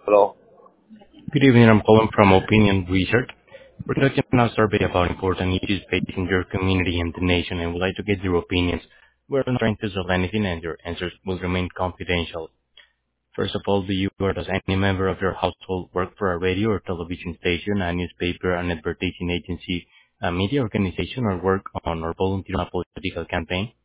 Hello. Good evening. I'm calling from Opinion Research. We're conducting a survey about important issues facing your community and the nation, and would like to get your opinions. We're not trying to sell anything, and your answers will remain confidential. First of all, do you or does any member of your household work for a radio or television station, a newspaper, an advertising agency, a media organization, or work on or volunteer on a political campaign?